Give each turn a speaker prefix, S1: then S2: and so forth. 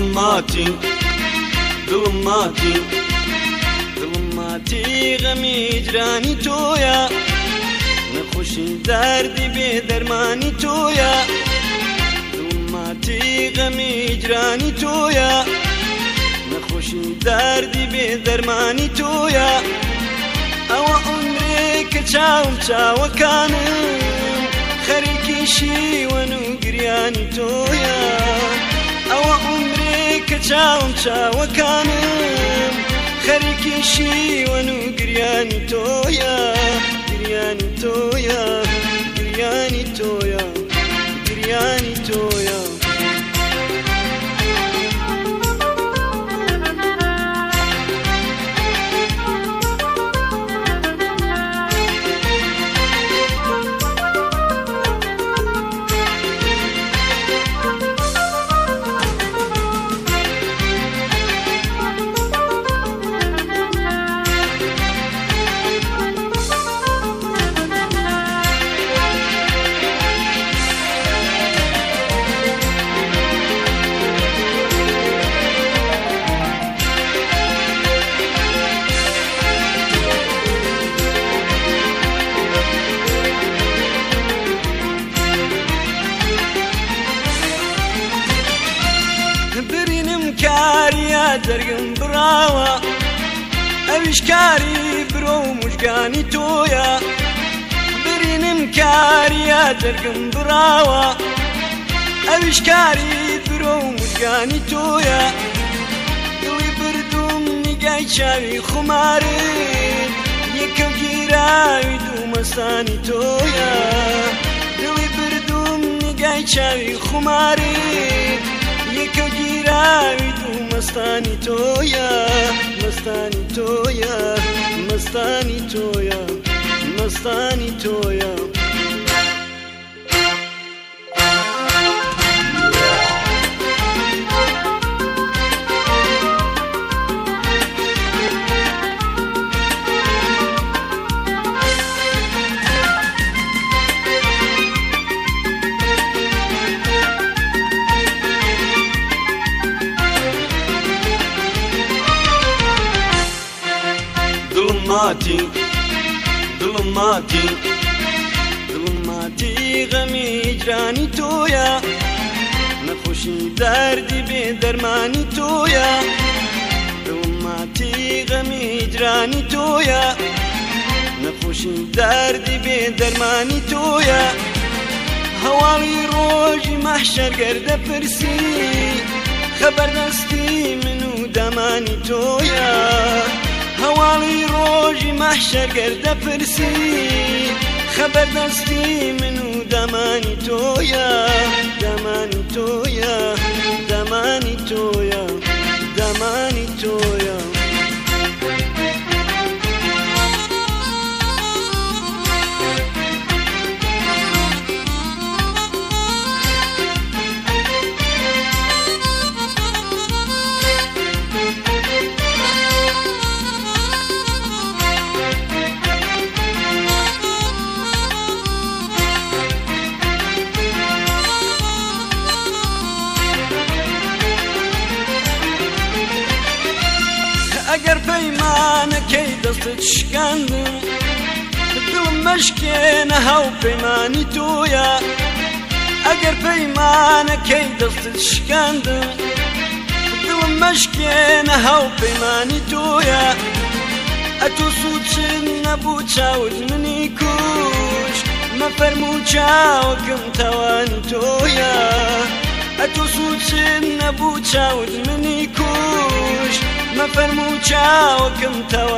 S1: دڵم ماتی غەمی جرانی تۆیە نەخۆشی دەردی بێ دەرمانی تۆیە دڵم ماتی غەمی جرانی تۆیە نەخۆشی دەردی بێ دەرمانی تۆیە ئەوە عومرێکە چاوم چاوەکانم خەریکی شیوەن و گریانی تۆیە ئەوە عومرێکە چاوم چاوەکانم خەریکی شیوەن و گریانی تۆیە گریانی تۆیە گریانی تۆیە گریانی تۆیە کاریە دەرگم براوە ئەویش کاری برۆ و موژگانی تۆیە برینم کاریە دەرگم براوە ئەویش کاری برۆ و موژگانی تۆیە دڵی بردوم نیگای چاوی خومارت یەکە گیراوی دوو مەستانی تۆیە دڵی بردوم نیگای چاوی خومارت یەکە گیراوی دوو مەستانی تۆیە مەستانی تۆیە مەستانی تۆیە مەستانی تۆیە دڵم ماتی غەمی جرانی تۆیە نەخۆشی دەردی بێ دەرمانی تۆیە دڵم ماتی غەمی جرانی تۆیە نەخۆشی دەردی بێ دەرمانی تۆیە هەواڵی ڕۆژی مەحشەر گەردە پرسی خەبەردەستی من و دەمانی تۆیە هەواڵی ڕۆژی مەحشەر گەردە پرسی خەبەردەستی من و دەمانی تۆیە دەمانی تۆیە دەمانی تۆیە دەمانی تۆیە ئەگەر پەیمانەکەی دەستت شکاندم دڵم مەشکێنە هاو پەیمانی تۆیە ئەگەر پەیمانەکەی دەستت شکاندم دڵم مەشکێنە هاو پەیمانی تۆیە ئەتۆ سوچن نەبوو چاوت منی کوش مەفەرموو چاوەکەم تاوانی تۆیە ئەتۆ سوچن نەبوو چاوت منی کوش مەفەرموو چاوەکەم تاوانی